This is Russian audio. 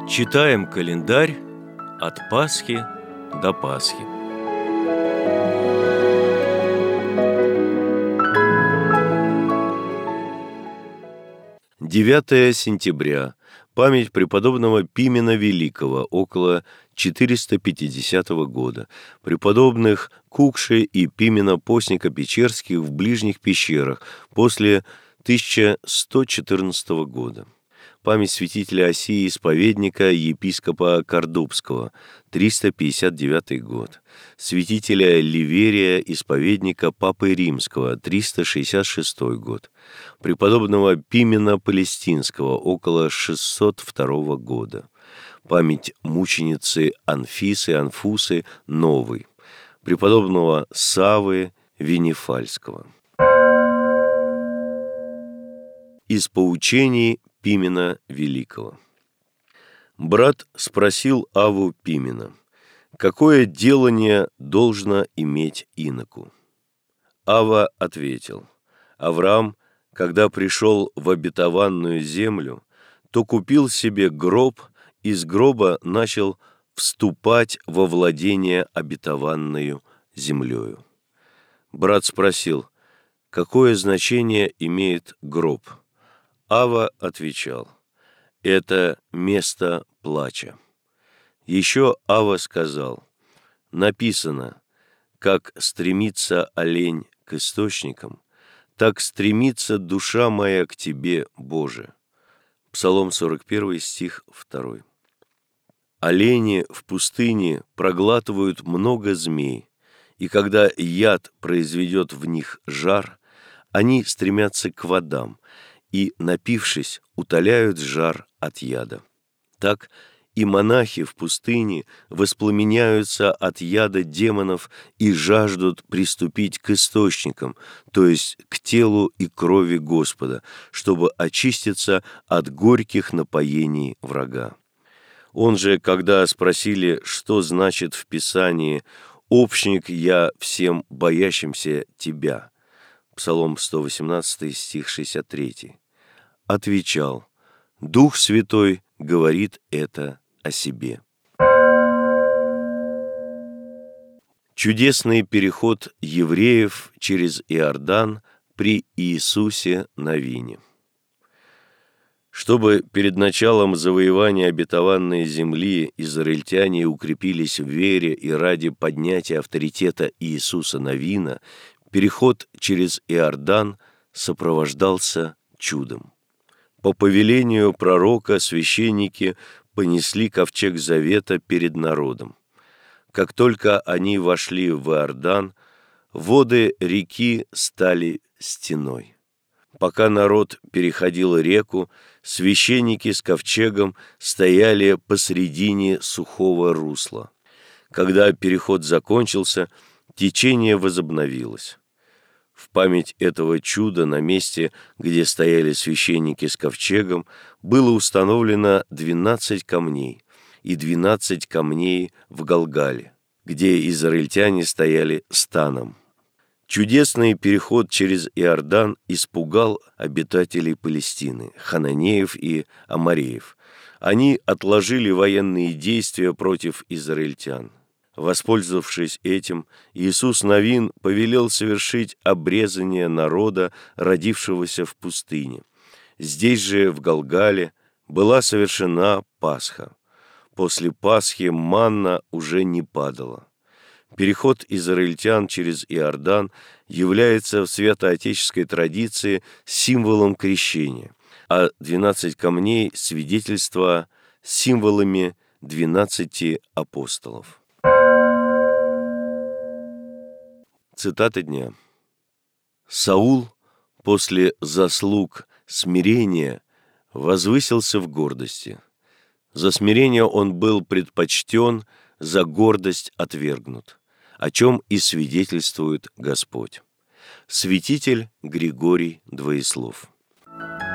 Читаем календарь от Пасхи до Пасхи. Девятое сентября. Память преподобного Пимена Великого, около 450 года. Преподобных Кукши и Пимена Постника Печерских в ближних пещерах после 1114 года. Память святителя Осии Исповедника, епископа Кордубского, 359 год. Святителя Ливерия, исповедника Папы Римского, 366 год. Преподобного Пимена Палестинского, около 602 года. Память мученицы Анфусы Новой. Преподобного Саввы Винефальского. Из поучений Пимена Великого. Брат спросил Авву Пимена: «Какое делание должно иметь иноку?» Авва ответил: «Авраам, когда пришел в обетованную землю, то купил себе гроб, и с гроба начал вступать во владение обетованною землею». Брат спросил: «Какое значение имеет гроб?» Авва отвечал: «Это место плача». Еще Авва сказал: «Написано: как стремится олень к источникам, так стремится душа моя к тебе, Боже». Псалом 41, стих 2. Олени в пустыне проглатывают много змей, и когда яд произведет в них жар, они стремятся к водам, и, напившись, утоляют жар от яда. Так и монахи в пустыне воспламеняются от яда демонов и жаждут приступить к источникам, то есть к телу и крови Господа, чтобы очиститься от горьких напоений врага. Он же, когда спросили, что значит в Писании «Общник я всем боящимся Тебя», Псалом 118, стих 63, отвечал: «Дух Святой говорит это о себе». Чудесный переход евреев через Иордан при Иисусе Навине. Чтобы перед началом завоевания обетованной земли израильтяне укрепились в вере и ради поднятия авторитета Иисуса Навина, переход через Иордан сопровождался чудом. По повелению пророка священники понесли ковчег завета перед народом. Как только они вошли в Иордан, воды реки стали стеной. Пока народ переходил реку, священники с ковчегом стояли посредине сухого русла. Когда переход закончился, течение возобновилось. В память этого чуда на месте, где стояли священники с ковчегом, было установлено 12 камней и 12 камней в Галгале, где израильтяне стояли станом. Чудесный переход через Иордан испугал обитателей Палестины, хананеев и амореев. Они отложили военные действия против израильтян. Воспользовавшись этим, Иисус Навин повелел совершить обрезание народа, родившегося в пустыне. Здесь же, в Галгале, была совершена Пасха. После Пасхи манна уже не падала. Переход израильтян через Иордан является в святоотеческой традиции символом крещения, а 12 камней – свидетельство символами 12 апостолов. Цитата дня. Саул после заслуг смирения возвысился в гордости. За смирение он был предпочтен, за гордость отвергнут, о чем и свидетельствует Господь. Святитель Григорий Двоеслов.